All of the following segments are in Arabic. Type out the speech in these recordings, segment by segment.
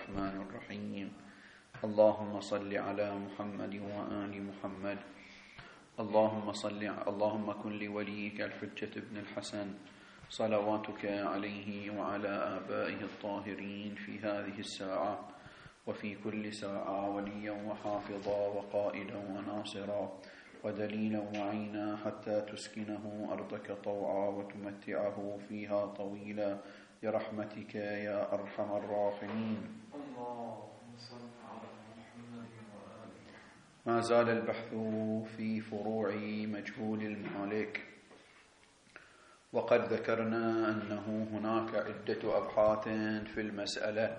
الرحمن الرحيم. اللهم صل على محمد وآل محمد. اللهم كن لوليك الحجة ابن الحسن صلواتك عليه وعلى آبائه الطاهرين في هذه الساعة وفي كل ساعة وليا وحافظا وقائدا وناصرا ودليلا وعينا حتى تسكنه أرضك طوعا وتمتعه فيها طويلا برحمتك يا أرحم الراحمين. اللهم صل على محمد وآله. ما زال البحث في فروع مجهول المالك، وقد ذكرنا أنه هناك عدة أبحاث في المسألة.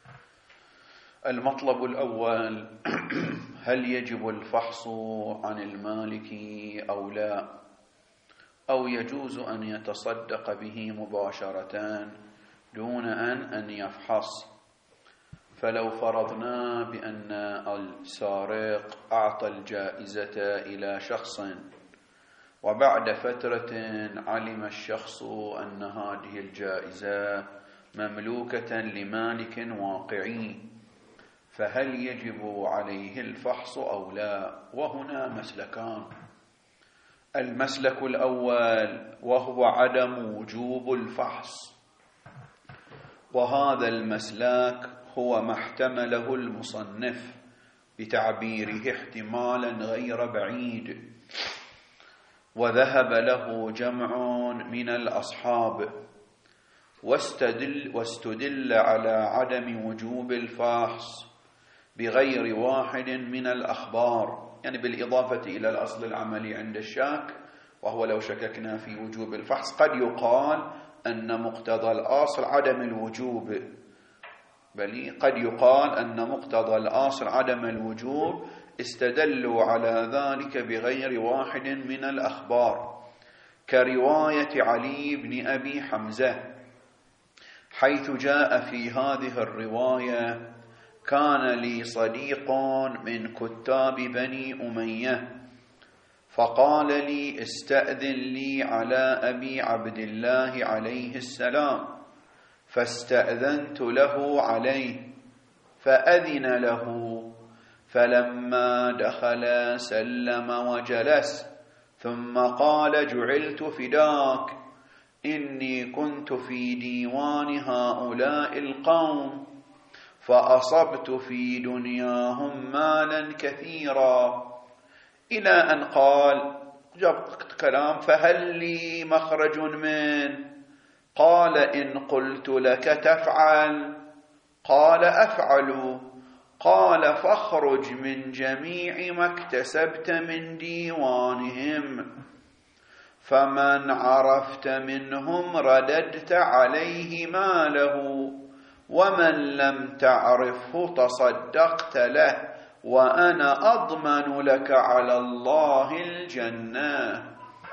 المطلب الأول: هل يجب الفحص عن المالك أو لا، أو يجوز أن يتصدق به مباشرة دون أن يفحص؟ فلو فرضنا بأن السارق أعطى الجائزة إلى شخص، وبعد فترة علم الشخص أن هذه الجائزة مملوكة لمالك واقعي، فهل يجب عليه الفحص أو لا؟ وهنا مسلكان. المسلك الأول وهو عدم وجوب الفحص، وهذا المسلك هو ما احتمله المصنف بتعبيره احتمالا غير بعيد، وذهب له جمع من الأصحاب، واستدل على عدم وجوب الفحص بغير واحد من الأخبار، يعني بالإضافة إلى الأصل العملي عند الشاك، وهو لو شككنا في وجوب الفحص قد يقال أن مقتضى الأصل عدم الوجوب، بل قد يقال أن مقتضى الأصل عدم الوجوب، استدلوا على ذلك بغير واحد من الأخبار، كرواية علي بن أبي حمزة، حيث جاء في هذه الرواية: كان لي صديق من كتاب بني أمية، فقال لي: استأذن لي على أبي عبد الله عليه السلام، فاستأذنت له عليه، فأذن له، فلما دخل سلم وجلس، ثم قال: جعلت فداك، إني كنت في ديوان هؤلاء القوم، فأصبت في دنياهم مالا كثيرا، إلى أن قال جاب كلام: فهل لي مخرج من؟ قال: إن قلت لك تفعل. قال: أفعل. قال: فاخرج من جميع ما اكتسبت من ديوانهم، فمن عرفت منهم رددت عليه ماله، ومن لم تعرفه تصدقت له، وأنا أضمن لك على الله الجنة.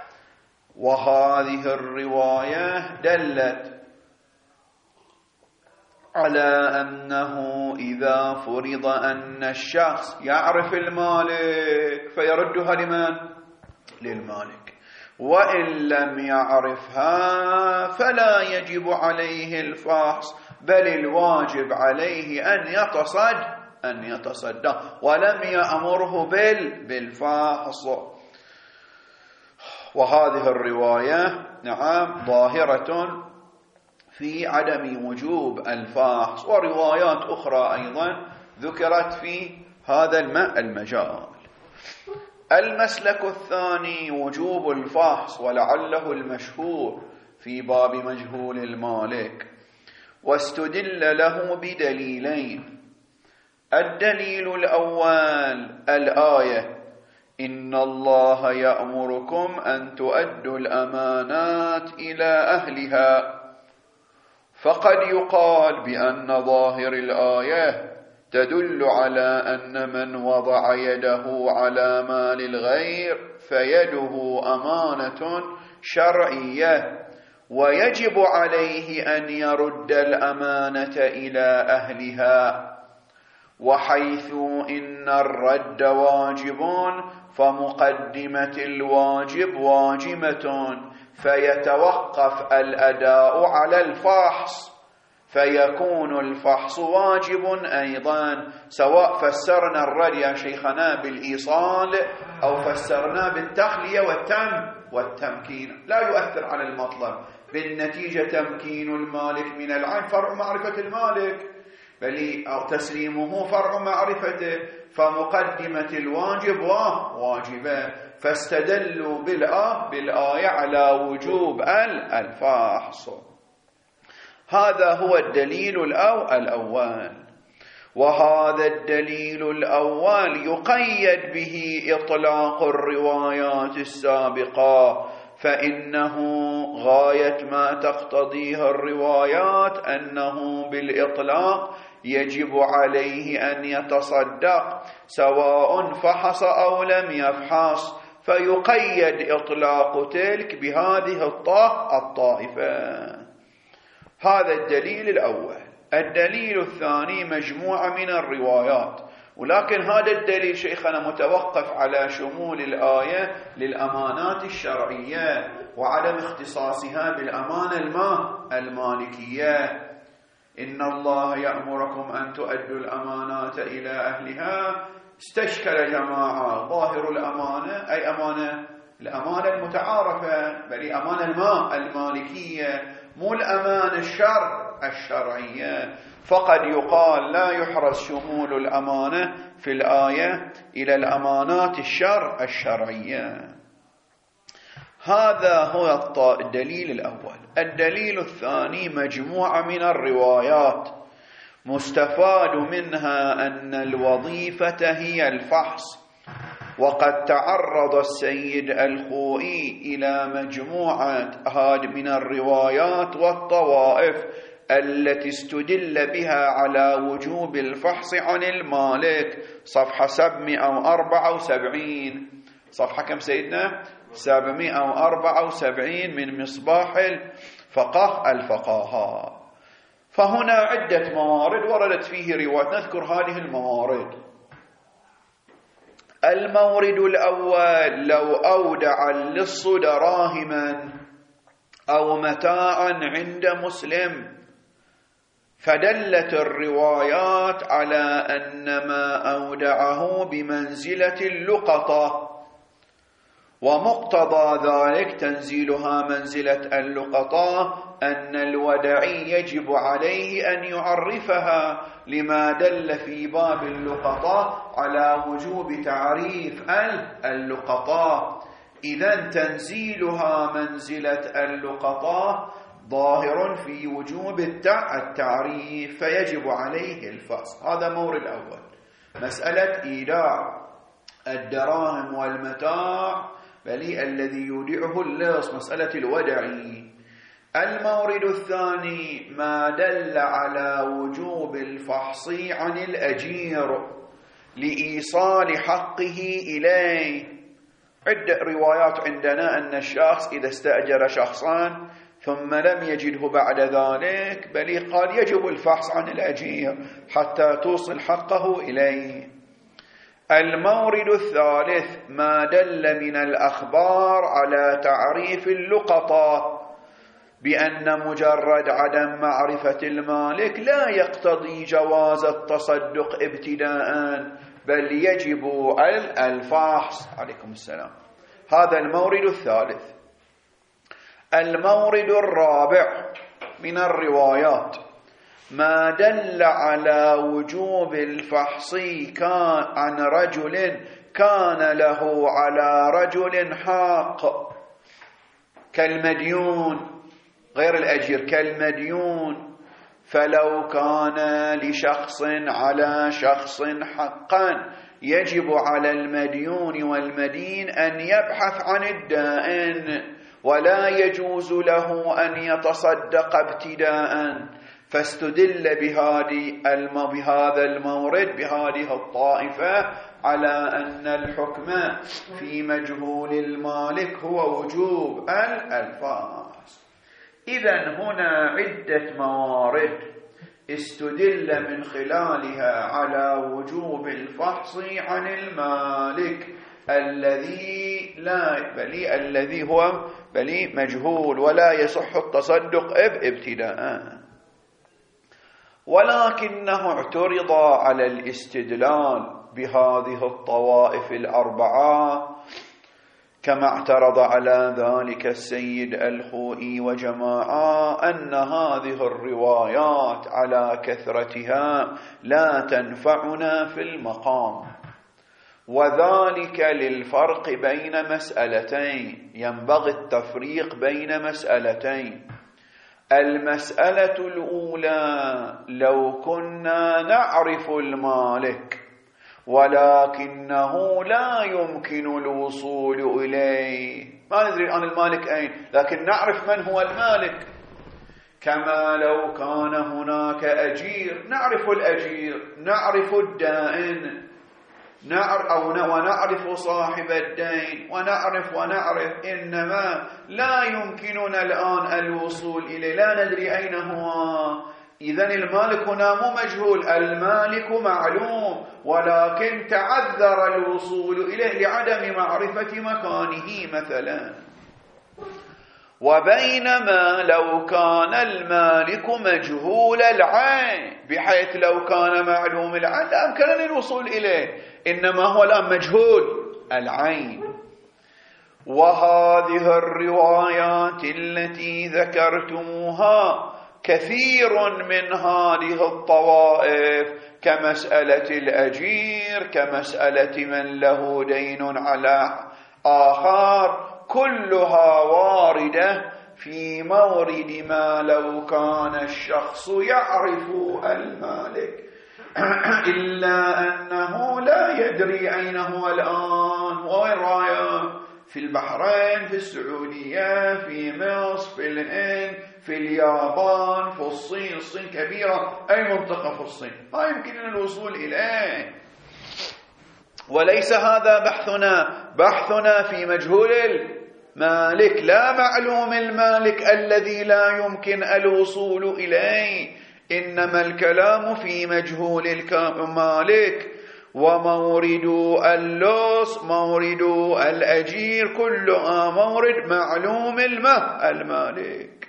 وهذه الرواية دلت على أنه إذا فرض أن الشخص يعرف المالك فيردها لمن؟ للمالك، وإن لم يعرفها فلا يجب عليه الفحص، بل الواجب عليه أن يتصدق، ولم يأمره بالفحص. وهذه الرواية ظاهرة في عدم وجوب الفحص، وروايات أخرى أيضا ذكرت في هذا المجال. المسلك الثاني وجوب الفحص، ولعله المشهور في باب مجهول المالك، واستدل له بدليلين. الدليل الأول الآية: إن الله يأمركم أن تؤدوا الأمانات إلى أهلها، فقد يقال بأن ظاهر الآية تدل على أن من وضع يده على مال الغير فيده أمانة شرعية، ويجب عليه أن يرد الأمانة إلى أهلها، وحيث إن الرد واجب فمقدمة الواجب واجبة، فيتوقف الأداء على الفحص، فيكون الفحص واجب أيضا، سواء فسرنا الرد يا شيخنا بالإيصال أو فسرنا بالتخلية والتمكين، لا يؤثر على المطلب. بالنتيجة تمكين المالك من العين فرع معرفة المالك، بل أو تسليمه فرع معرفته، فمقدمة الواجب واجبة، فاستدلوا بالآية على وجوب الفحص. هذا هو الدليل الأول. وهذا الدليل الأول يقيد به إطلاق الروايات السابقة، فإنه غاية ما تقتضيه الروايات أنه بالإطلاق يجب عليه أن يتصدق سواء فحص أو لم يفحص، فيقيد إطلاق تلك بهذه الطائفة. هذا الدليل الأول. الدليل الثاني مجموعة من الروايات، ولكن هذا الدليل شيخنا متوقف على شمول الآية للأمانات الشرعية وعدم اختصاصها بالأمانة المالكية. إن الله يأمركم أن تؤدوا الأمانات إلى أهلها. استشكل جماعة ظاهر الأمانة أي الأمانة المتعارفة، بل أمانة المالكية، مو الأمانة الشرعية. فقد يقال لا يحرز شمول الأمانة في الآية إلى الأمانات الشرعية. هذا هو الدليل الأول. الدليل الثاني مجموعة من الروايات مستفاد منها أن الوظيفة هي الفحص، وقد تعرض السيد الخوئي إلى مجموعة من الروايات والطوائف التي استدل بها على وجوب الفحص عن المالك. صفحة 774. صفحة كم سيدنا؟ 774 من مصباح الفقهاء. فهنا عدة موارد وردت فيه روايات، نذكر هذه الموارد. المورد الأول: لو أودع اللص دراهما أو متاعا عند مسلم، فدلت الروايات على أن ما أودعه بمنزلة اللقطة، ومقتضى ذلك تنزيلها منزلة اللقطة أن الودعي يجب عليه أن يعرفها، لما دل في باب اللقطة على وجوب تعريف اللقطة. إذن تنزيلها منزلة اللقطة ظاهر في وجوب التعريف، فيجب عليه الفصل. هذا مورد الأول، مسألة إيداع الدراهم والمتاع، بل الذي يودعه اللص، مسألة الودعي. المورد الثاني ما دل على وجوب الفحص عن الأجير لإيصال حقه إليه. عدة روايات عندنا أن الشخص إذا استأجر شخصا ثم لم يجده بعد ذلك، بل قال يجب الفحص عن الأجير حتى توصل حقه إليه. المورد الثالث ما دل من الأخبار على تعريف اللقطة، بأن مجرد عدم معرفة المالك لا يقتضي جواز التصدق ابتداء، بل يجب الفحص. عليكم السلام. هذا المورد الثالث. المورد الرابع من الروايات ما دل على وجوب الفحص عن رجل كان له على رجل حق، كالمديون، غير الأجير، كالمديون. فلو كان لشخص على شخص حقا يجب على المديون والمدين أن يبحث عن الدائن، ولا يجوز له أن يتصدق ابتداء. فاستدل بهذا المورد بهذه الطائفة على أن الحكم في مجهول المالك هو وجوب الفحص. إذن هنا عدة موارد استدل من خلالها على وجوب الفحص عن المالك الذي هو مجهول ولا يصح التصدق ابتداء. ولكنه اعترض على الاستدلال بهذه الطوائف الأربعة كما اعترض على ذلك السيد الخوئي وجماعة أن هذه الروايات على كثرتها لا تنفعنا في المقام، وذلك للفرق بين مسألتين. ينبغي التفريق بين مسألتين. المسألة الأولى لو كنا نعرف المالك ولكنه لا يمكن الوصول إليه، ما ندري عن المالك أين، لكن نعرف من هو المالك. كما لو كان هناك أجير، نعرف الأجير، نعرف الدائن، ونعرف صاحب الدين، ونعرف إنما لا يمكننا الآن الوصول إليه، لا ندري أين هو. إذن المالك هنا مو مجهول، المالك معلوم، ولكن تعذر الوصول إليه لعدم معرفة مكانه مثلا. وبينما لو كان المالك مجهول العين، بحيث لو كان معلوم العين لأمكنني الوصول إليه، إنما هو الآن مجهول العين. وهذه الروايات التي ذكرتموها كثير من هذه الطوائف كمسألة الأجير، كمسألة من له دين على آخر، كلها واردة في مورد ما لو كان الشخص يعرف المالك إلا أنه لا يدري أين هو الآن، وين رايح؟ في البحرين، في السعودية، في مصر، في الهند، في اليابان، في الصين. الصين كبيرة، أي منطقة في الصين ما يمكننا الوصول إليه. وليس هذا بحثنا في مجهول المالك، لا معلوم المالك الذي لا يمكن الوصول إليه، إنما الكلام في مجهول المالك. ومورد اللص، مورد الأجير، كلها مورد معلوم المالك.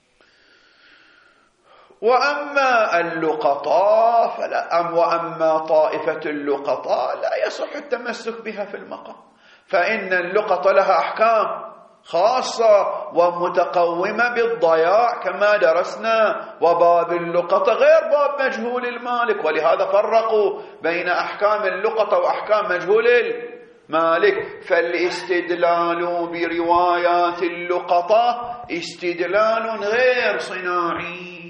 وأما اللقطاء وأما طائفة اللقطاء لا يصح التمسك بها في المقام، فإن اللقطة لها أحكام خاصة ومتقومة بالضياع كما درسنا، وباب اللقطة غير باب مجهول المالك، ولهذا فرقوا بين أحكام اللقطة وأحكام مجهول المالك. فالاستدلال بروايات اللقطة استدلال غير صناعي،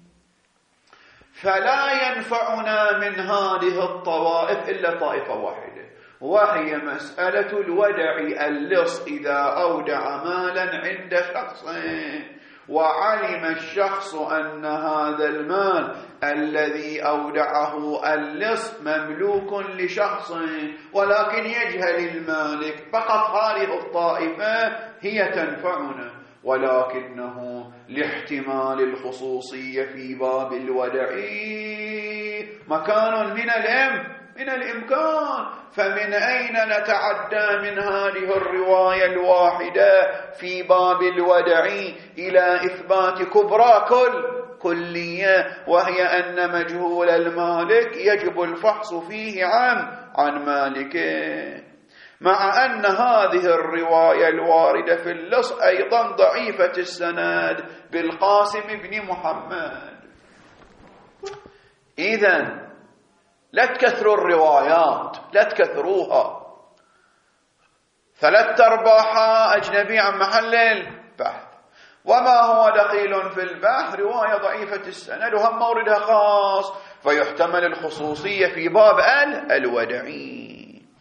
فلا ينفعنا من هذه الطوائف إلا طائفة واحدة، وهي مسألة الودع. اللص إذا أودع مالا عند شخص وعلم الشخص أن هذا المال الذي أودعه اللص مملوك لشخص، ولكن يجهل المالك، فقط هذه الطائفة هي تنفعنا. ولكنه لاحتمال الخصوصية في باب الودع مكان من الإمكان، فمن أين نتعدى من هذه الرواية الواحدة في باب الودع إلى إثبات كبرى كلية، وهي أن مجهول المالك يجب الفحص فيه عن مالكه، مع أن هذه الرواية الواردة في اللص أيضا ضعيفة السند بالقاسم بن محمد. إذن لا تكثروا الروايات، لا تكثروها، 3/4 أجنبي عن محل البحث، وما هو دخيل في البحث رواية ضعيفة السند وهم موردها خاص، فيحتمل الخصوصية في باب الودعي.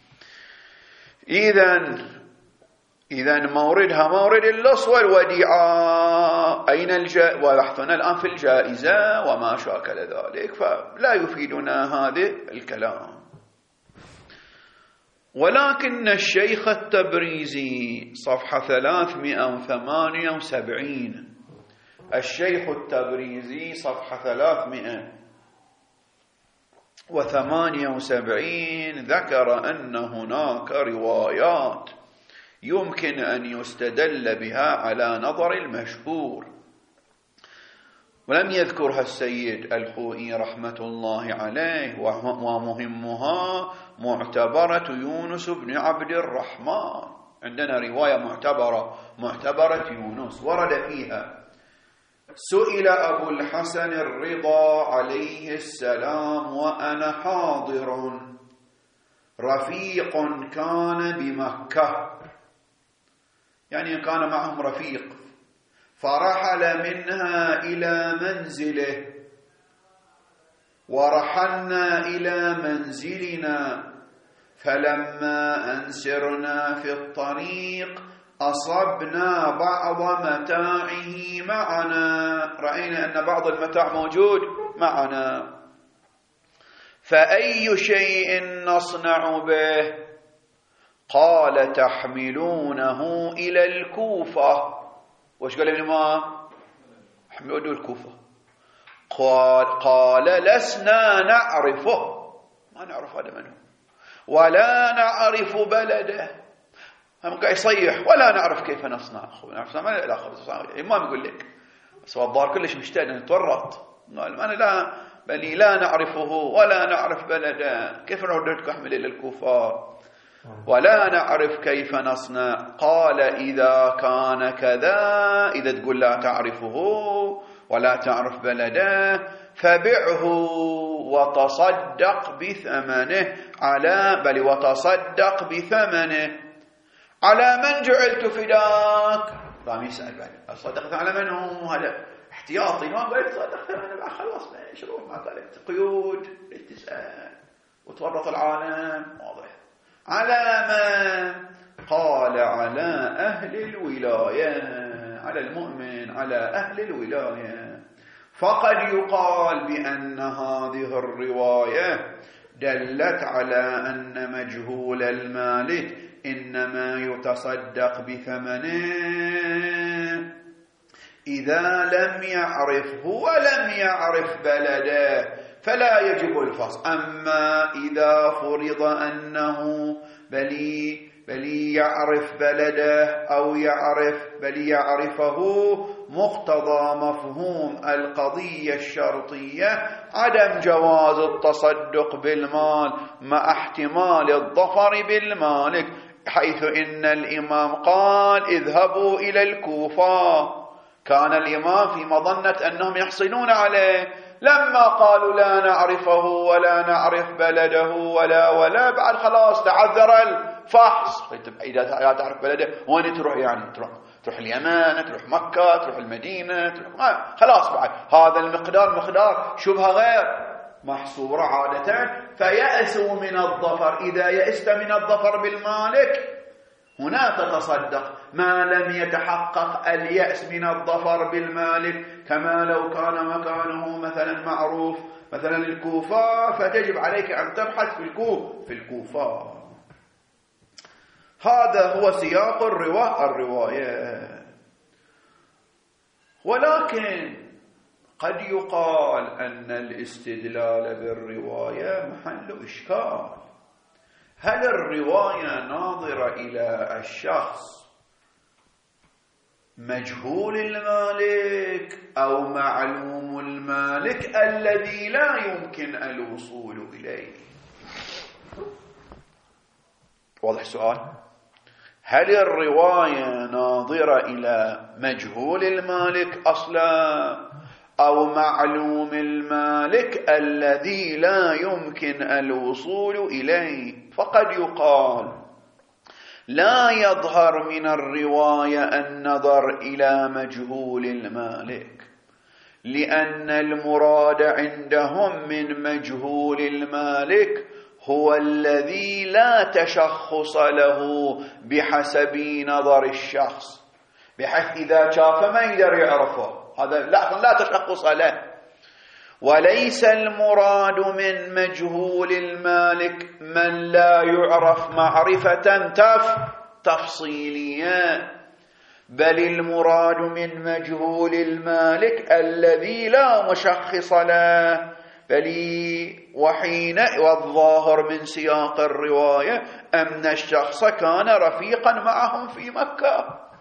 إذن موردها مورد اللص والوديعة. أين وبحثنا الآن في الجائزة وما شاكل ذلك، فلا يفيدنا هذا الكلام. ولكن الشيخ التبريزي صفحة 378، الشيخ التبريزي صفحة 378 ذكر أن هناك روايات يمكن أن يستدل بها على نظر المشهور، ولم يذكرها السيد الخوئي رحمة الله عليه، ومهمها معتبرة يونس بن عبد الرحمن. عندنا رواية معتبرة يونس ورد فيها: سئل أبو الحسن الرضا عليه السلام وأنا حاضر رفيق كان بمكة، يعني كان معهم رفيق، فرحل منها إلى منزله ورحلنا إلى منزلنا، فلما أنسرنا في الطريق أصبنا بعض متاعه معنا، رأينا أن بعض المتاع موجود معنا، فأي شيء نصنع به؟ قال: تحملونه إلى الكوفة. وش قال الإمام؟ حملوا الكوفة. قال: لسنا نعرفه، ما نعرف هذا منه، ولا نعرف بلده. هم قاعد يصيح: ولا نعرف كيف نصنع. نعرف ما لا خلاص الإمام يقول لك، بس هو الظاهر كلش مشتاق نتورط. قال: أنا لا نعرفه ولا نعرف بلده، كيف نردك أحمل إلى الكوفة ولا نعرف كيف نصنع؟ قال: إذا كان كذا، إذا تقول لا تعرفه ولا تعرف بلده، فبعه وتصدق بثمنه وتصدق بثمنه على من جعلت فداك. قام يسأل بعد: أصدقت على من هو؟ هذا احتياطي، ما قلت صدقت أنا خلاص ما روح، ما قالت قيود تسأل وتورط العالم. واضح. على ما قال: على أهل الولاية، على المؤمن، على أهل الولاية. فقد يقال بأن هذه الرواية دلت على أن مجهول المالك إنما يتصدق بثمنه إذا لم يعرفه ولم يعرف بلده، فلا يجب الفصل. أما إذا فرض أنه بل يعرف بلده أو يعرفه، مقتضى مفهوم القضية الشرطية عدم جواز التصدق بالمال مع احتمال الظفر بالمالك، حيث إن الإمام قال: اذهبوا إلى الكوفة. كان الإمام في مظنة أنهم يحصلون عليه، لما قالوا لا نعرفه ولا نعرف بلده ولا بعد خلاص تعذر الفحص. إذا لا تعرف بلده وين تروح؟ يعني تروح اليمن، تروح مكة، تروح المدينة، خلاص بعد هذا مقدار شبهة غير محصورة عادة، فيأسوا من الظفر. إذا يأست من الظفر بالمالك هنا تتصدق، ما لم يتحقق اليأس من الظفر بالمالك، كما لو كان مكانه مثلا معروف مثلا الكوفة، فتجب عليك أن تبحث في الكوفة. هذا هو سياق الرواية. ولكن قد يقال أن الاستدلال بالرواية محل إشكال. هل الرواية ناظرة إلى الشخص مجهول المالك أو معلوم المالك الذي لا يمكن الوصول إليه؟ واضح السؤال؟ هل الرواية ناظرة إلى مجهول المالك أصلا أو معلوم المالك الذي لا يمكن الوصول إليه؟ فقد يقال: لا يظهر من الرواية النظر إلى مجهول المالك، لأن المراد عندهم من مجهول المالك هو الذي لا تشخص له بحسب نظر الشخص، بحيث إذا شاف ما يقدر يعرفه، هذا لا تشخص له. وليس المراد من مجهول المالك من لا يعرف معرفة تفصيلية، بل المراد من مجهول المالك الذي لا مشخص له. والظاهر من سياق الرواية أن الشخص كان رفيقا معهم في مكة،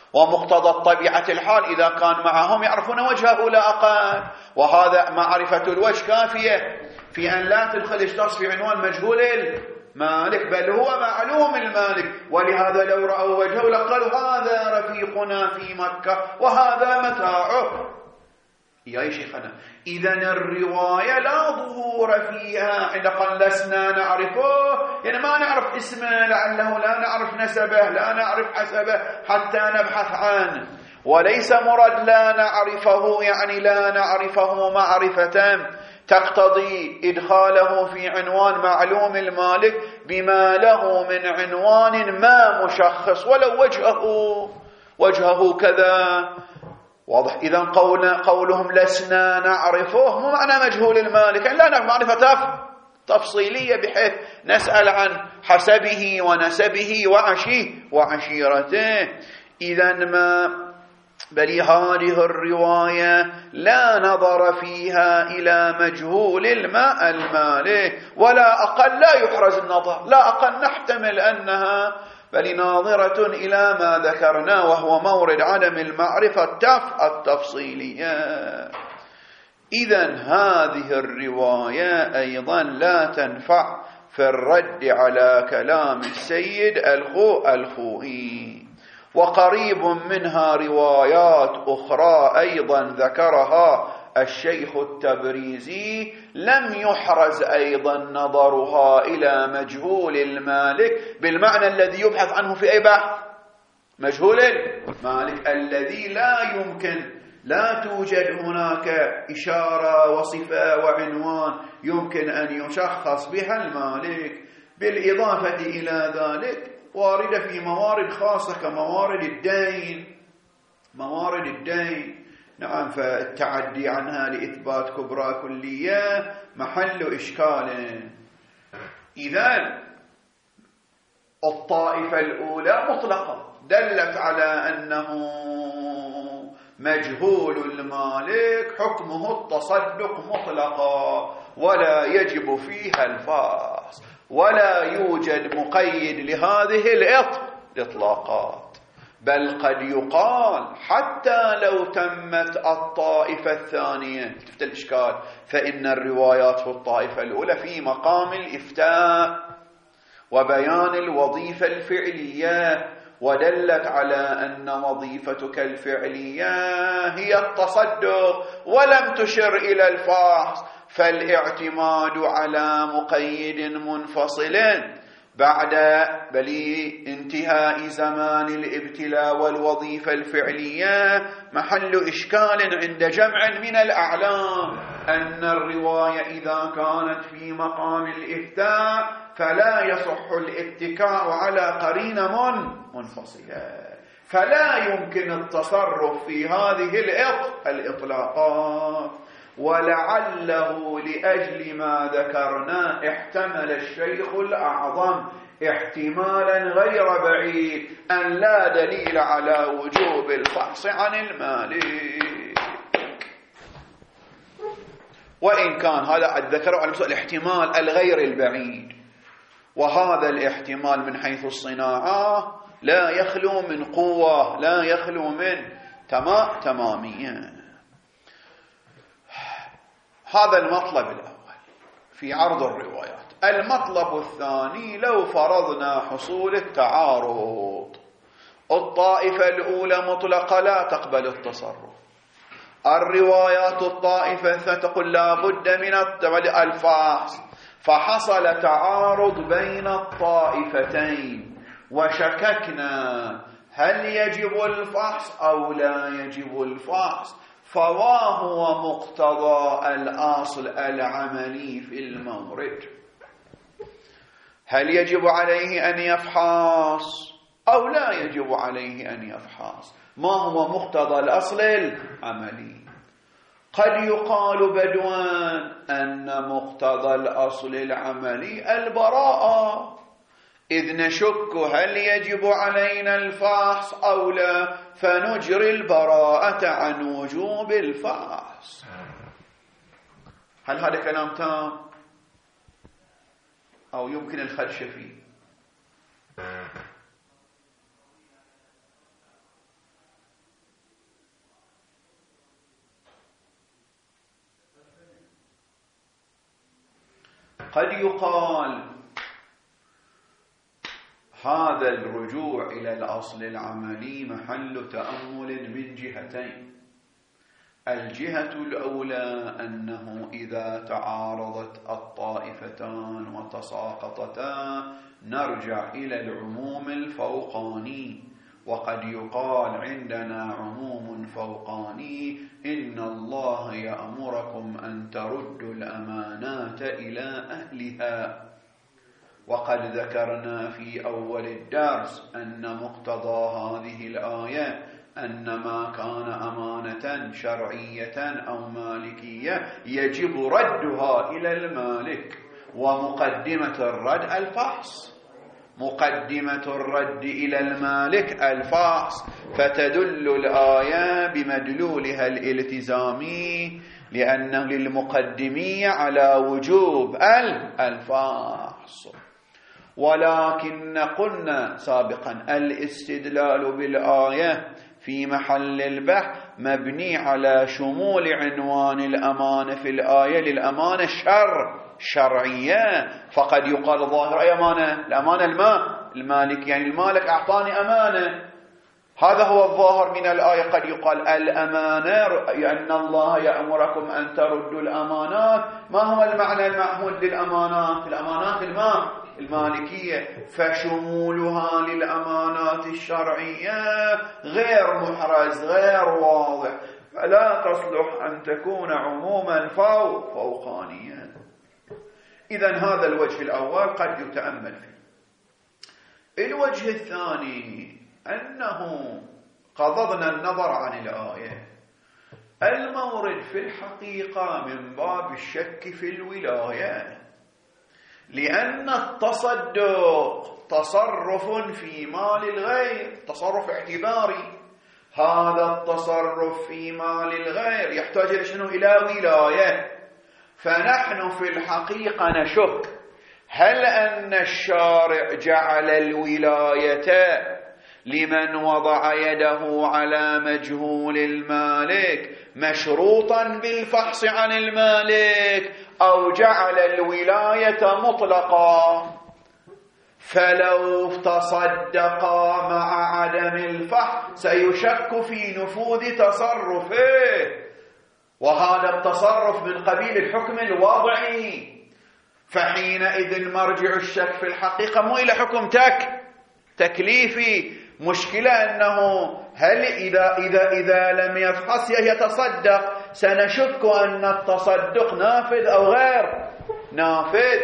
ومقتضى الطبيعة الحال إذا كان معهم يعرفون وجهه لا أقل، وهذا معرفة الوجه كافية في أن لا تختص في عنوان مجهول المالك، بل هو معلوم المالك. ولهذا لو رأوا وجهه لقالوا هذا رفيقنا في مكة وهذا متاعه. يا شيخنا إذن الرواية لا ظهور فيها عند قال لسنا نعرفه، يعني ما نعرف اسمه، لعله لا نعرف نسبه، لا نعرف حسبه حتى نبحث عنه. وليس مراد لا نعرفه يعني لا نعرفه معرفة تقتضي إدخاله في عنوان معلوم المالك بما له من عنوان ما مشخص ولو وجهه كذا. واضح؟ إذن قولهم لسنا نعرفه مو معنى مجهول المالك، يعني لا نعرف معرفة تفصيلية بحيث نسأل عن حسبه ونسبه وعشيرته. إذن بل هذه الرواية لا نظر فيها إلى مجهول المالك، ولا أقل لا يحرز النظر، لا أقل نحتمل أنها بل ناظرة إلى ما ذكرنا وهو مورد عدم المعرفة التفصيلية. إذن هذه الرواية أيضا لا تنفع في الرد على كلام السيد الخوئي. وقريب منها روايات أخرى أيضا ذكرها الشيخ التبريزي لم يحرز أيضا نظرها إلى مجهول المالك بالمعنى الذي يبحث عنه في أي بحث، مجهول المالك الذي لا توجد هناك إشارة وصفة وعنوان يمكن أن يشخص بها المالك. بالإضافة إلى ذلك واردة في موارد خاصة كموارد الدين، نعم، فالتعدي عنها لإثبات كبرى كلية محل إشكال. إذن الطائفة الأولى مطلقة دلت على أنه مجهول المالك حكمه التصدق مطلقا ولا يجب فيها الفاصل، ولا يوجد مقيد لهذه الإطلاقات. بل قد يقال حتى لو تمت الطائفة الثانية، شفت الإشكال، فإن الروايات في الطائفة الأولى في مقام الإفتاء وبيان الوظيفة الفعلية، ودلت على أن وظيفتك الفعلية هي التصدق ولم تشر إلى الفحص، فالاعتماد على مقيد منفصل بعد انتهاء زمان الابتلاء والوظيفة الفعلية محل إشكال عند جمع من الأعلام، أن الرواية إذا كانت في مقام الإفتاء فلا يصح الاتكاء على قرينة منفصلة، فلا يمكن التصرف في هذه الإطلاقات. ولعله لأجل ما ذكرنا احتمل الشيخ الأعظم احتمالا غير بعيد أن لا دليل على وجوب الفحص عن المالك، وإن كان هذا ذكره على الاحتمال الغير البعيد، وهذا الاحتمال من حيث الصناعة لا يخلو من قوة، لا يخلو من تمامية. هذا المطلب الأول في عرض الروايات. المطلب الثاني لو فرضنا حصول التعارض، الطائفة الأولى مطلقة لا تقبل التصرف، الروايات الطائفة تقول لا بد من الفحص، فحصل تعارض بين الطائفتين وشككنا هل يجب الفحص أو لا يجب الفحص، فهو مقتضى الأصل العملي في المورد، هل يجب عليه أن يفحص أو لا يجب عليه أن يفحص، ما هو مقتضى الأصل العملي. قد يقال بدوان أن مقتضى الأصل العملي البراءة، إذ نشك هل يجب علينا الفحص أو لا، فنجري البراءة عن وجوب الفحص. هل هذا كلام تام أو يمكن الخدش فيه؟ قد يقال هذا الرجوع إلى الأصل العملي محل تأمل من جهتين. الجهة الأولى أنه إذا تعارضت الطائفتان وتساقطتا نرجع إلى العموم الفوقاني، وقد يقال عندنا عموم فوقاني: إن الله يأمركم أن تردوا الأمانات إلى أهلها. وقد ذكرنا في أول الدرس أن مقتضى هذه الآية أن ما كان أمانة شرعية أو مالكية يجب ردها إلى المالك، ومقدمة الرد الفحص. مقدمة الرد إلى المالك الفحص، فتدل الآية بمدلولها الالتزامي لأنه للمقدمية على وجوب الفحص. ولكن قلنا سابقا الاستدلال بالآية في محل البحث مبني على شمول عنوان الأمانة في الآية للأمانة شرعية، فقد يقال ظاهر أي أمانة؟ الأمانة المالك، يعني المالك أعطاني أمانة، هذا هو الظاهر من الآية. قد يقال الأمانة أن الله يأمركم أن تردوا الأمانات. ما هو المعنى المعهود للأمانات؟ الأمانات المالكية، فشمولها للأمانات الشرعية غير محرز غير واضح، فلا تصلح أن تكون عموما فوقانيا. إذن هذا الوجه الأول قد يتأمل فيه. الوجه الثاني أنه قضضنا النظر عن الآية، المورد في الحقيقة من باب الشك في الولاية، لأن التصدق تصرف في مال الغير، تصرف اعتباري. هذا التصرف في مال الغير يحتاج إلى شنو؟ إلى ولاية. فنحن في الحقيقة نشك هل أن الشارع جعل الولاية لمن وضع يده على مجهول المالك مشروطا بالفحص عن المالك، أو جعل الولاية مطلقة، فلو تصدقا مع عدم الفحص سيشك في نفوذ تصرفه، وهذا التصرف من قبيل الحكم الوضعي. فحينئذ مرجع الشك في الحقيقة مو إلى حكم تكليفي. مشكلة أنه هل إذا لم يفحص يتصدق سنشك أن التصدق نافذ أو غير نافذ.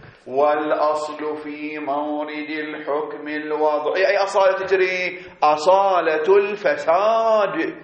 والأصل في مورد الحكم الوضعي أي أصالة تجري أصالة الفساد.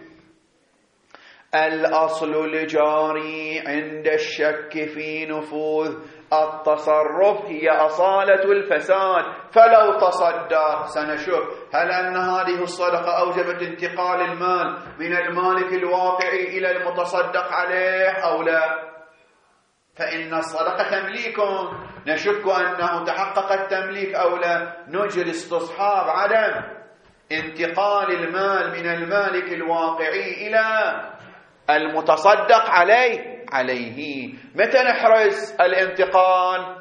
الأصل الجاري عند الشك في نفوذ التصرف هي أصالة الفساد. فلو تصدق سنشك هل أن هذه الصدقة أوجبت انتقال المال من المالك الواقعي إلى المتصدق عليه أو لا؟ فإن الصدقة تمليك، نشك أنه تحقق التمليك أو لا، نجري استصحاب عدم انتقال المال من المالك الواقعي إلى المتصدق عليه. متى نحرز الانتقال؟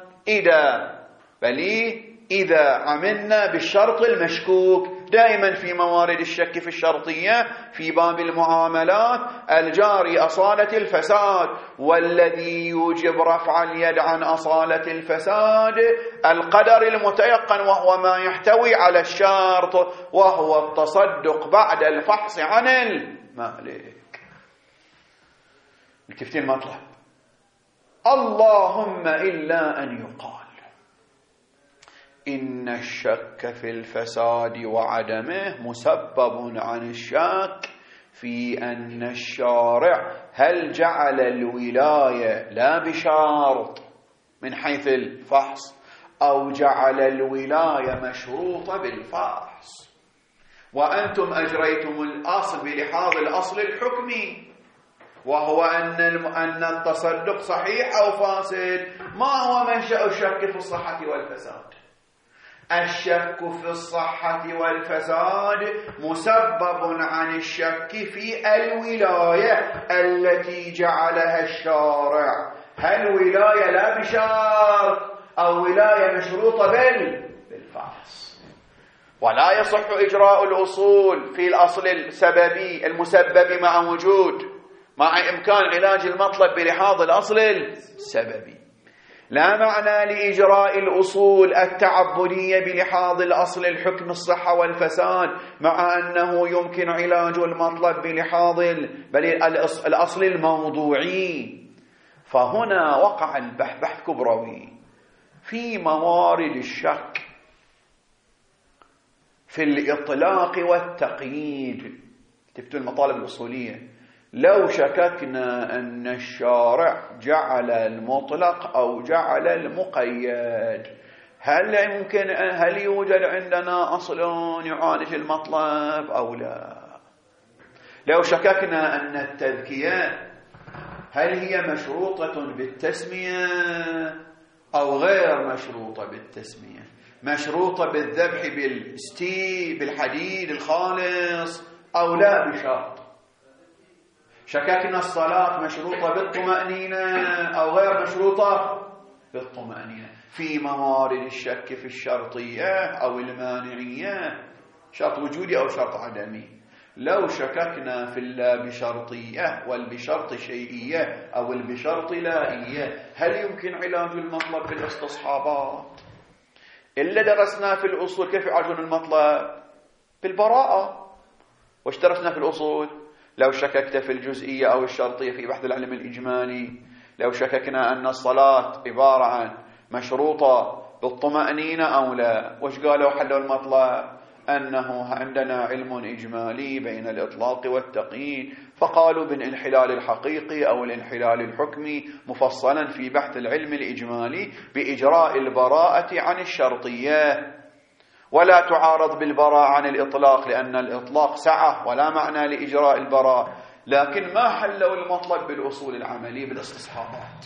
إذا عملنا بالشرط المشكوك. دائما في موارد الشك في الشرطية في باب المعاملات الجاري أصالة الفساد، والذي يوجب رفع اليد عن أصالة الفساد القدر المتيقن، وهو ما يحتوي على الشرط، وهو التصدق بعد الفحص عن المالك. التفتين مطلب. اللهم إلا أن يقال إن الشك في الفساد وعدمه مسبب عن الشك في أن الشارع هل جعل الولاية لا بشرط من حيث الفحص، أو جعل الولاية مشروطة بالفحص. وأنتم أجريتم الأصل بلحاظ الأصل الحكمي، وهو أن التصدق صحيح أو فاسد. ما هو منشأ الشك في الصحة والفساد؟ الشك في الصحة والفساد مسبب عن الشك في الولاية التي جعلها الشارع، هل ولاية لا بشرط أو ولاية مشروطة بالفحص. ولا يصح إجراء الأصول في الأصل السببي المسبب مع إمكان علاج المطلب بلحاظ الأصل السببي. لا معنى لإجراء الأصول التعبدية بلحاظ الأصل الحكم الصحة والفساد مع أنه يمكن علاج المطلب بلحاظ الأصل الموضوعي. فهنا وقع البحث كبروي في موارد الشك في الإطلاق والتقييد. تفتوا المطالب الأصولية: لو شككنا أن الشارع جعل المطلق أو جعل المقيد، هل يوجد عندنا أصل يعالج المطلب أو لا؟ لو شككنا أن التذكية هل هي مشروطة بالتسمية أو غير مشروطة بالتسمية، مشروطة بالذبح بالحديد الخالص أو لا بشرط، شككنا الصلاة مشروطة بالطمأنينة أو غير مشروطة بالطمأنينة. في موارد الشك في الشرطية أو المانعية، شرط وجودي أو شرط عدمي. لو شككنا في اللا بشرطية والبشرط شيئية أو البشرط لائية، هل يمكن علاج المطلب بالاستصحابات؟ إلا درسنا في الأصول كيف يعالجون المطلب بالبراءة. وش درسنا في الأصول؟ لو شككت في الجزئية أو الشرطية في بحث العلم الإجمالي، لو شككنا أن الصلاة عبارة عن مشروطة بالطمأنينة أو لا، وش قالوا حلوا المطلب؟ أنه عندنا علم إجمالي بين الإطلاق والتقييد، فقالوا بالانحلال الحقيقي أو الانحلال الحكمي مفصلا في بحث العلم الإجمالي بإجراء البراءة عن الشرطية، ولا تعارض بالبراءة عن الإطلاق لأن الإطلاق سعة ولا معنى لإجراء البراءة. لكن ما حلوا المطلب بالأصول العملية بالاستصحابات.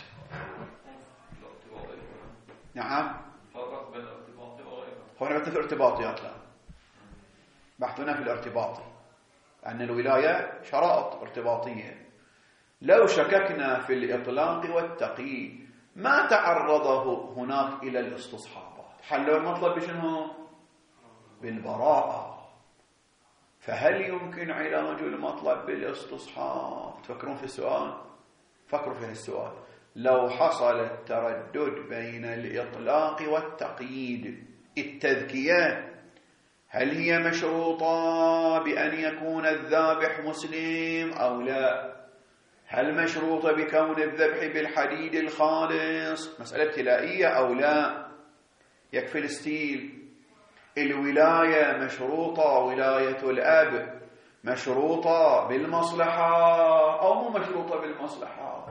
نعم، فرق بين الارتباطي وغيره. هنا بتفق ارتباطيات، لا بحثنا في الارتباطي أن الولاية شرائط ارتباطية. لو شككنا في الإطلاق والتقييد ما تعرضه هناك إلى الاستصحابات، حلوا المطلب بشنو؟ بالبراءة. فهل يمكن علاج المطلب بالاستصحاب؟ تفكرون في السؤال؟ فكروا في السؤال. لو حصل التردد بين الإطلاق والتقييد، التذكية هل هي مشروطة بأن يكون الذابح مسلم أو لا؟ هل مشروطة بكون الذبح بالحديد الخالص مسألة ابتلائية أو لا؟ يكفي الستيل. الولاية مشروطة، ولاية الأب مشروطة بالمصلحة أو مو مشروطة بالمصلحة؟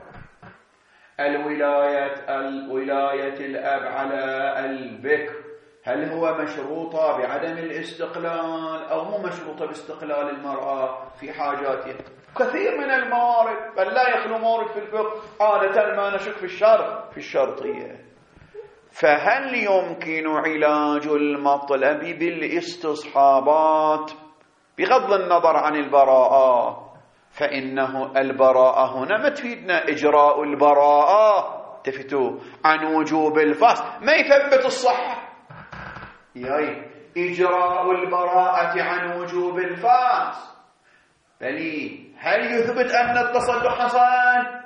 ولاية الأب على البكر هل هو مشروطة بعدم الاستقلال أو مو مشروطة باستقلال المرأة في حاجاتها؟ كثير من الموارد، بل لا يخلو مورد في الفقه عادة ما نشك في الشرطية. فهل يمكن علاج المطلب بالاستصحابات بغض النظر عن البراءة؟ فإنه البراءة هنا ما تفيدنا إجراء البراءة تفتو عن وجوب الفصل، ما يثبت الصحة. يعني إجراء البراءة عن وجوب الفصل، بل هل يثبت أن التصدق حصل؟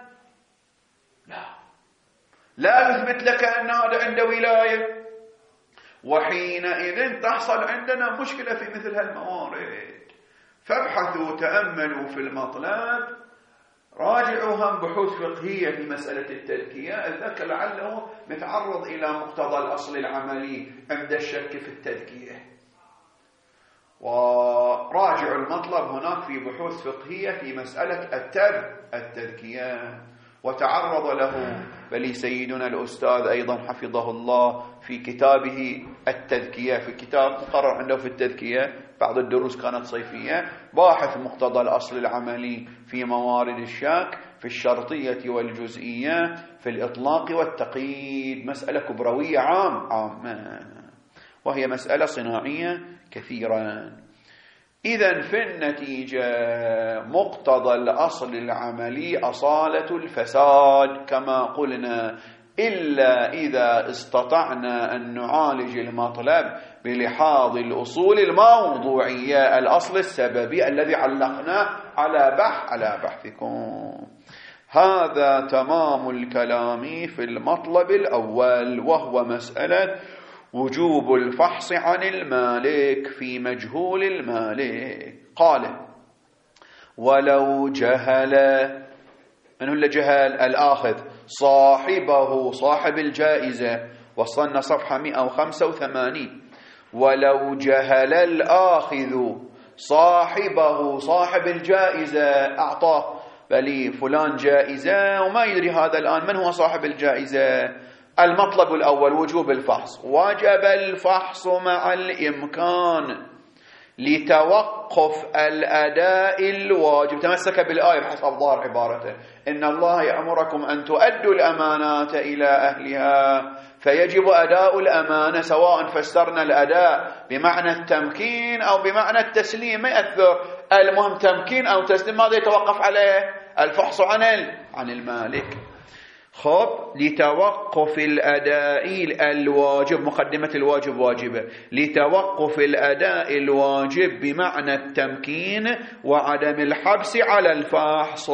لا يثبت لك أن هذا عنده ولاية. وحينئذ تحصل عندنا مشكلة في مثل هالموارد. فابحثوا تأملوا في المطلب، راجعوا هم بحوث فقهية في مسألة التذكية، الذكر لعله متعرض إلى مقتضى الأصل العملي عند الشك في التذكية. وراجعوا المطلب هناك في بحوث فقهية في مسألة التذكية، وتعرض له بل سيدنا الأستاذ أيضا حفظه الله في كتابه التذكية، في كتاب مقرر عنده في التذكية، بعض الدروس كانت صيفية، باحث مقتضى الأصل العملي في موارد الشك في الشرطية والجزئية في الإطلاق والتقييد. مسألة كبروية عامة، وهي مسألة صناعية كثيرا. إذن في النتيجة مقتضى الأصل العملي أصالة الفساد كما قلنا، إلا إذا استطعنا أن نعالج المطلب بلحاظ الأصول الموضوعية، الأصل السببي الذي علقناه على بحثكم. هذا تمام الكلام في المطلب الأول، وهو مسألة وجوب الفحص عن المالك في مجهول المالك. قال: ولو جهل، من هو اللي جهل؟ الآخذ صاحبه، صاحب الجائزة، وصلنا صفحة 185. ولو جهل الآخذ صاحبه، صاحب الجائزة، أعطاه بلي فلان جائزة وما يدري هذا الآن من هو صاحب الجائزة. المطلب الأول وجوب الفحص. وجب الفحص مع الإمكان لتوقف الأداء الواجب. تمسك بالآية بحسب ظاهر عبارته: إن الله يأمركم أن تؤدوا الأمانات إلى أهلها، فيجب أداء الأمانة، سواء فسرنا الأداء بمعنى التمكين أو بمعنى التسليم ما يأثر، المهم تمكين أو تسليم، ماذا يتوقف عليه؟ الفحص عن المالك. خب، لتوقف الأداء الواجب، مقدمة الواجب واجبة، لتوقف الأداء الواجب بمعنى التمكين وعدم الحبس على الفحص،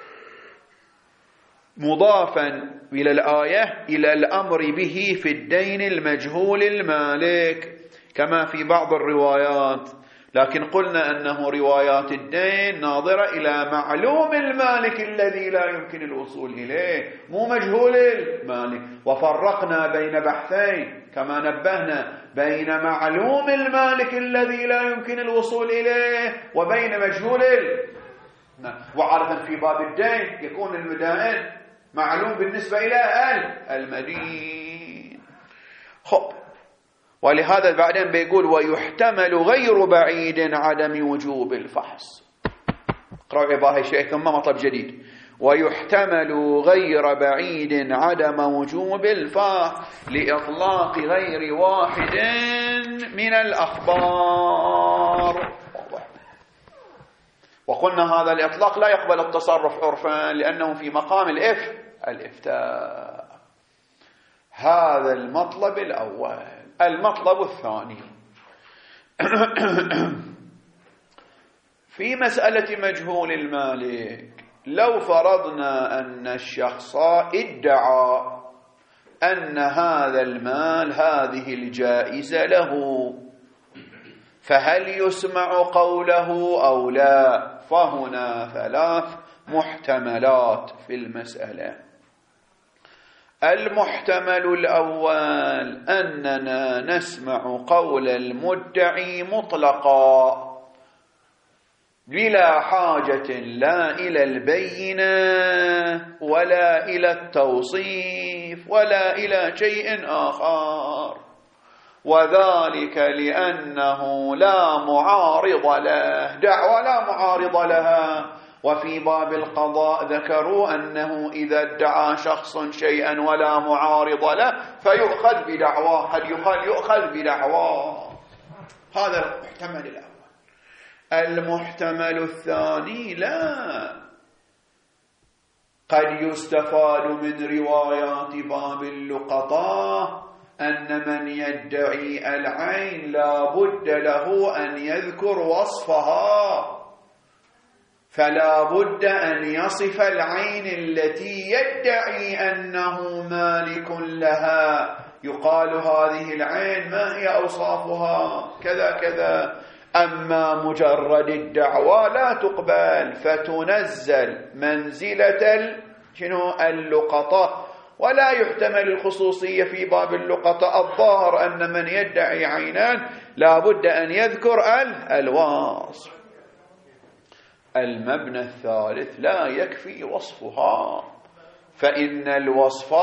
مضافا إلى الآية إلى الأمر به في الدين المجهول المالك كما في بعض الروايات، لكن قلنا أنه روايات الدين ناظرة إلى معلوم المالك الذي لا يمكن الوصول إليه، مو مجهول المالك. وفرقنا بين بحثين كما نبهنا، بين معلوم المالك الذي لا يمكن الوصول إليه وبين مجهول وعادة في باب الدين يكون المدائن معلوم بالنسبة إلى المدين. خب، ولهذا بعدين بيقول: ويحتمل غير بعيد عدم وجوب الفحص. اقرأوا عبارة شيء ثم مطلب جديد: ويحتمل غير بعيد عدم وجوب الفحص لإطلاق غير واحد من الأخبار. وقلنا هذا الإطلاق لا يقبل التصرف عرفا لأنه في مقام الإفتاء. هذا المطلب الأول. المطلب الثاني في مسألة مجهول المالك، لو فرضنا أن الشخص ادعى أن هذا المال، هذه الجائزة له، فهل يسمع قوله أو لا؟ فهنا ثلاث محتملات في المسألة. المحتمل الأول أننا نسمع قول المدعي مطلقا بلا حاجة لا إلى البينة ولا إلى التوصيف ولا إلى شيء آخر، وذلك لأنه لا معارض له، دعوى لا معارض لها. وفي باب القضاء ذكروا أنه إذا ادعى شخص شيئا ولا معارض له فيؤخذ بدعواه، قد يؤخذ بدعواه. هذا المحتمل الأول. المحتمل الثاني لا، قد يستفاد من روايات باب اللقطاء أن من يدعي العين لا بد له أن يذكر وصفها، فلا بد أن يصف العين التي يدعي أنه مالك لها، يقال هذه العين ما هي أوصافها كذا كذا. أما مجرد الدعوى لا تقبل، فتنزل منزلة اللقطة، ولا يحتمل الخصوصية في باب اللقطة. الظاهر أن من يدعي عينان لا بد أن يذكر الوصف. المبنى الثالث لا يكفي وصفها، فإن الوصف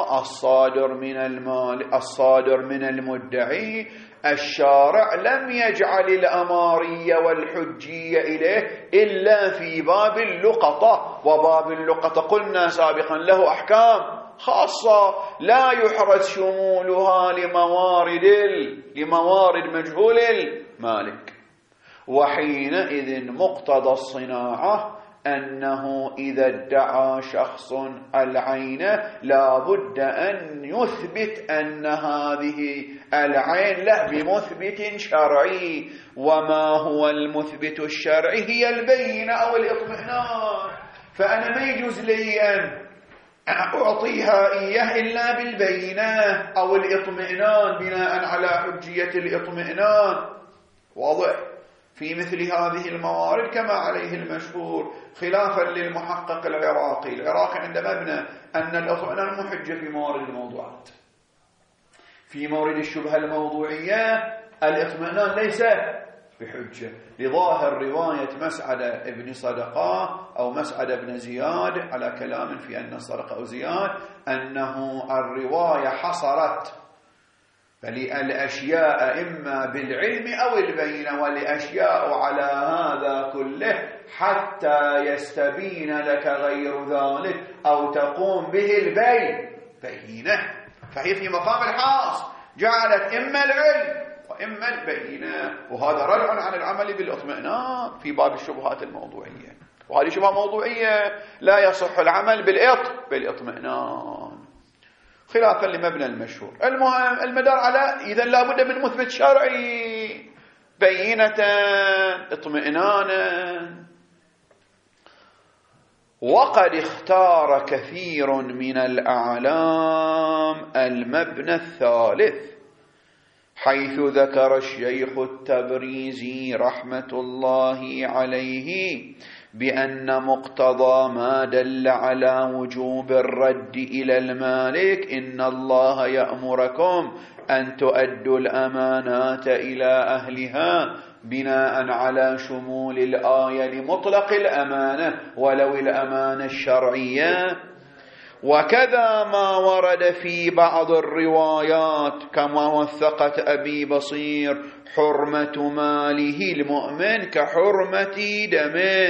الصادر من المدعي الشارع لم يجعل الأمارية والحجية إليه إلا في باب اللقطة، وباب اللقطة قلنا سابقا له أحكام خاصة لا يحرز شمولها لموارد مجهول المالك. وحينئذ مقتضى الصناعة أنه إذا ادعى شخص العين لا بد أن يثبت أن هذه العين له بمثبت شرعي. وما هو المثبت الشرعي؟ هي البينة أو الإطمئنان. فأنا ما يجوز لي أن أعطيها إياه إلا بالبينة أو الإطمئنان بناء على حجية الإطمئنان. واضح؟ في مثل هذه الموارد كما عليه المشهور، خلافا للمحقق العراقي عندما ابنى أن الإطمئنان مو حجة في موارد الموضوعات. في مورد الشبهة الموضوعية الإطمئنان ليس بحجة، لظاهر رواية مسعد ابن صدقة أو مسعد ابن زياد على كلام في أن صدقة أو زياد أنه الرواية حصرت فللأشياء إما بالعلم أو البينة، والأشياء على هذا كله حتى يستبين لك غير ذلك أو تقوم به البينة. فهي في مقام الحاص جعلت إما العلم وإما البينة، وهذا ردع عن العمل بالإطمئنان في باب الشبهات الموضوعية. وهذه شبهة موضوعية لا يصح العمل بالإطمئنان خلافا لمبنى المشهور. المهم المدار على إذا لابد من مثبت شرعي، بينة، اطمئنانا. وقد اختار كثير من الأعلام المبنى الثالث، حيث ذكر الشيخ التبريزي رحمة الله عليه بأن مقتضى ما دل على وجوب الرد إلى المالك إن الله يأمركم أن تؤدوا الأمانات إلى أهلها بناء على شمول الآية لمطلق الأمانة ولو الأمانة الشرعية. وكذا ما ورد في بعض الروايات كما وثقت أبي بصير حرمة ماله المؤمن كحرمة دمه،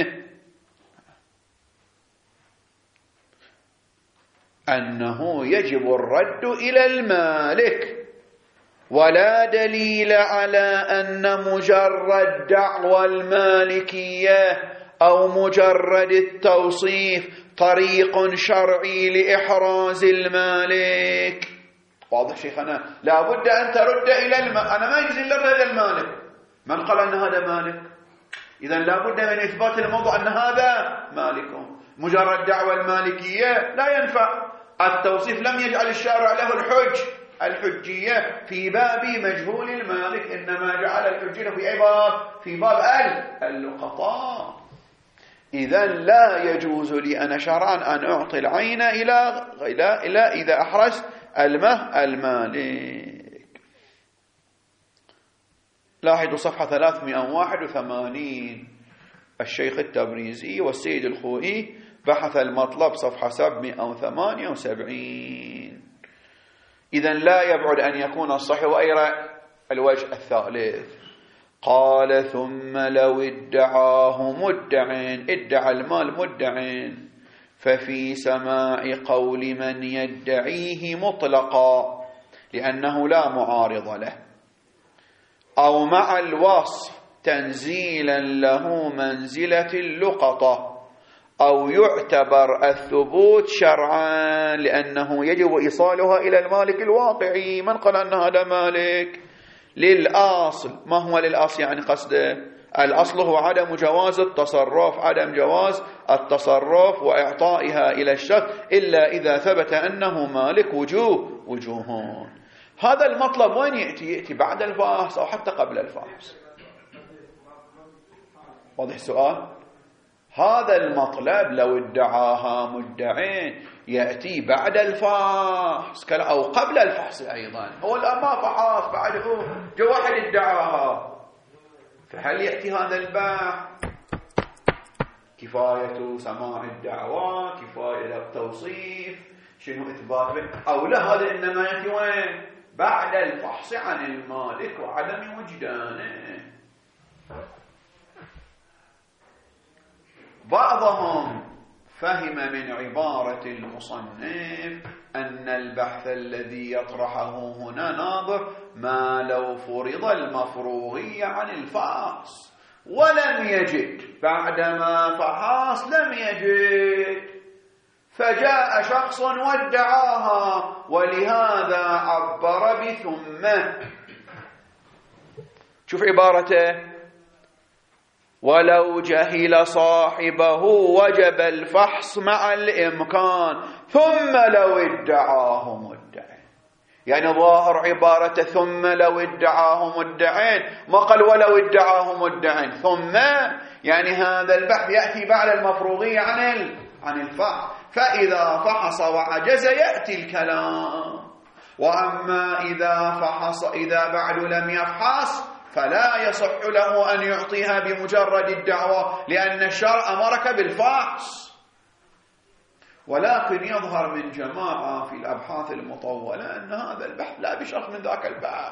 أنه يجب الرد إلى المالك، ولا دليل على أن مجرد دعوى المالكية أو مجرد التوصيف طريق شرعي لإحراز المالك. واضح شيخنا؟ لا بد أن ترد إلى أنا ما يجزي لرد المالك. من قال أن هذا مالك؟ إذن لا بد من إثبات الموضوع أن هذا مالك. مجرد دعوى المالكية لا ينفع. التوصيف لم يجعل الشارع له الحجية في باب مجهول المالك، إنما جعل الحجية في أي باب؟ في باب اللقطاء. إذن لا يجوز لي أنا شرعا أن أعطي العين إلى إذا أحرزت المالك. لاحظوا صفحة 381 الشيخ التبريزي والسيد الخوئي بحث المطلب صفحة 778. إذن لا يبعد أن يكون الصحيح غير الوجه الثالث. قال ثم لو ادعاه ادعى المال مدعين ففي سماع قول من يدعيه مطلقا لأنه لا معارض له، أو مع الوصف تنزيلا له منزلة اللقطة، أو يعتبر الثبوت شرعا لأنه يجب إيصالها إلى المالك الواقعي. من قال أن هذا مالك؟ للأصل. ما هو للأصل يعني قصده؟ الأصل هو عدم جواز التصرف، عدم جواز التصرف وإعطائها إلى الشخص إلا إذا ثبت أنه مالك وجوهون. هذا المطلب وين يأتي بعد الفحص أو حتى قبل الفحص؟ واضح السؤال؟ هذا المطلب لو ادعاها مدعين يأتي بعد الفحص أو قبل الفحص أيضا. هو الآن ما فحص، بعده جو واحد ادعاها، فهل يأتي هذا البحث؟ كفاية سماع الدعوة، كفاية التوصيف، شنو إثبات أو لا؟ هذا إنما يأتي وين؟ بعد الفحص عن المالك وعدم وجدانه. بعضهم فهم من عبارة المصنف أن البحث الذي يطرحه هنا ناظر ما لو فرض المفروغية عن الفحص، ولم يجد، بعدما فحص لم يجد، فجاء شخص وادعاها، ولهذا عبر بثم. شوف عبارته: ولو جهل صاحبه وجب الفحص مع الإمكان ثم لو ادعاه مدعٍ. يعني ظاهر عبارة ثم لو ادعاه مدعٍ، ما قال ولو ادعاه مدعٍ. ثم يعني هذا البحث يأتي بعد المفروغية عن الفحص، فإذا فحص وعجز يأتي الكلام. وأما إذا بعد لم يفحص فلا يصح له أن يعطيها بمجرد الدعوة، لأن الشرع أمرك بالفحص. ولكن يظهر من جماعة في الأبحاث المطولة أن هذا البحث لا بشرط من ذاك البحث.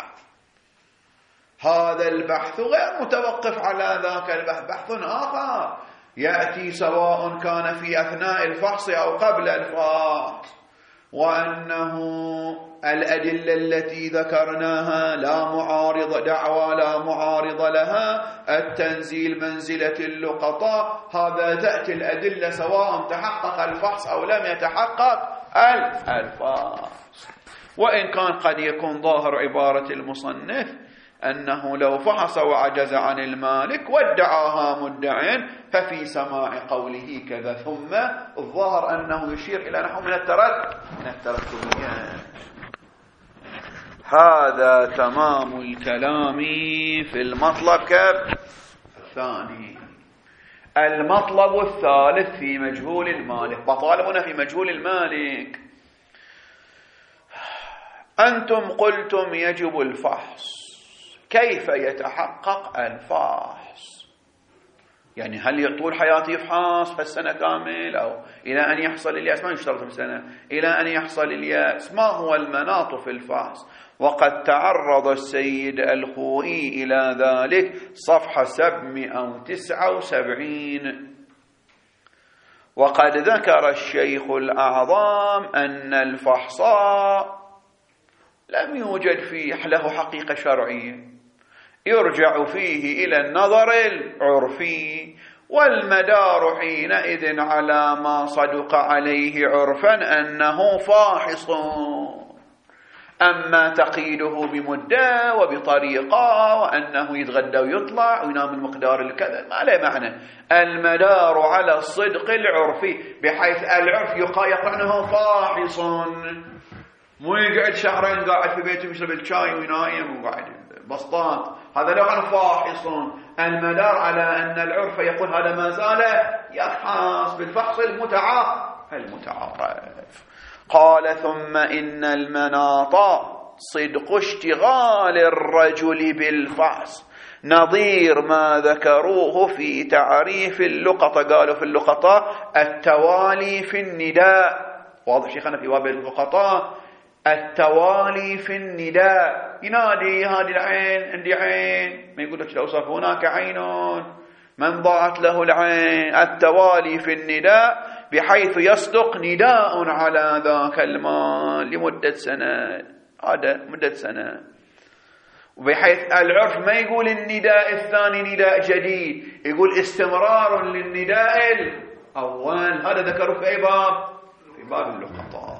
هذا البحث غير متوقف على ذاك البحث، بحث آخر يأتي سواء كان في أثناء الفحص أو قبل الفحص، وأنه الأدلة التي ذكرناها لا معارض، دعوى لا معارض لها، التنزيل منزلة اللقطاء، هذا تأتي الأدلة سواء تحقق الفحص أو لم يتحقق الفحص. وإن كان قد يكون ظاهر عبارة المصنف أنه لو فحص وعجز عن المالك وادعاها مدع ففي سماع قوله كذا. ثم الظاهر أنه يشير إلى نحو من الترتبية. هذا تمام الكلام في المطلب الثاني. المطلب الثالث في مجهول المالك. بطالبنا في مجهول المالك. أنتم قلتم يجب الفحص، كيف يتحقق الفحص؟ يعني هل يطول حياتي يفحص فالسنة كامل، أو إلى أن يحصل اليأس؟ ما يشترط بسنة، إلى أن يحصل اليأس. ما هو المناط في الفحص؟ وقد تعرض السيد الخوئي إلى ذلك صفحة 779. وقد ذكر الشيخ الأعظم أن الفحص لم يوجد فيه له حقيقة شرعية يرجع فيه إلى النظر العرفي، والمدار حينئذ على ما صدق عليه عرفا أنه فاحص. أما تقييده بمدة وبطريقة وأنه يتغدى ويطلع وينام المقدار الكذا ما له معنى. المدار على الصدق العرفي، بحيث العرف يقرأ أنه فاحص، مو يقعد شهرين قاعد في بيته يشرب الشاي وينايم وقاعد بسطات، هذا لو كان فاحص. المدار على أن العرف يقول هذا ما زال يفحص بالفحص المتعارف. قال: ثم إن المناط صدق اشتغال الرجل بالفحص، نظير ما ذكروه في تعريف اللقطة. قالوا في اللقطة التوالي في النداء. واضح شيخنا في باب اللقطة التوالي في النداء، ينادي هذه العين عندي عين، ما يقول لك الأوصاف هناك عين من ضاعت له العين. التوالي في النداء بحيث يصدق نداء على ذاك المال لمدة سنة، هذا مدة سنة. وبحيث العرف ما يقول النداء الثاني نداء جديد، يقول استمرار للنداء الأول. هذا ذكره في باب اللقطاء.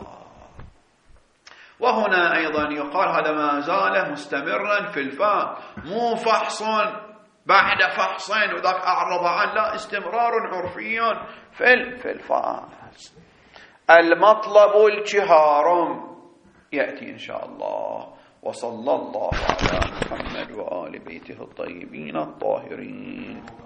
وهنا أيضا يقال هذا ما زال مستمرا في الفحص، مو فحص بعد فحصين وذاك أعرض عنه، لا، استمرار عرفي في الفحص. المطلب الشهارم يأتي إن شاء الله. وصلى الله على محمد وآل بيته الطيبين الطاهرين.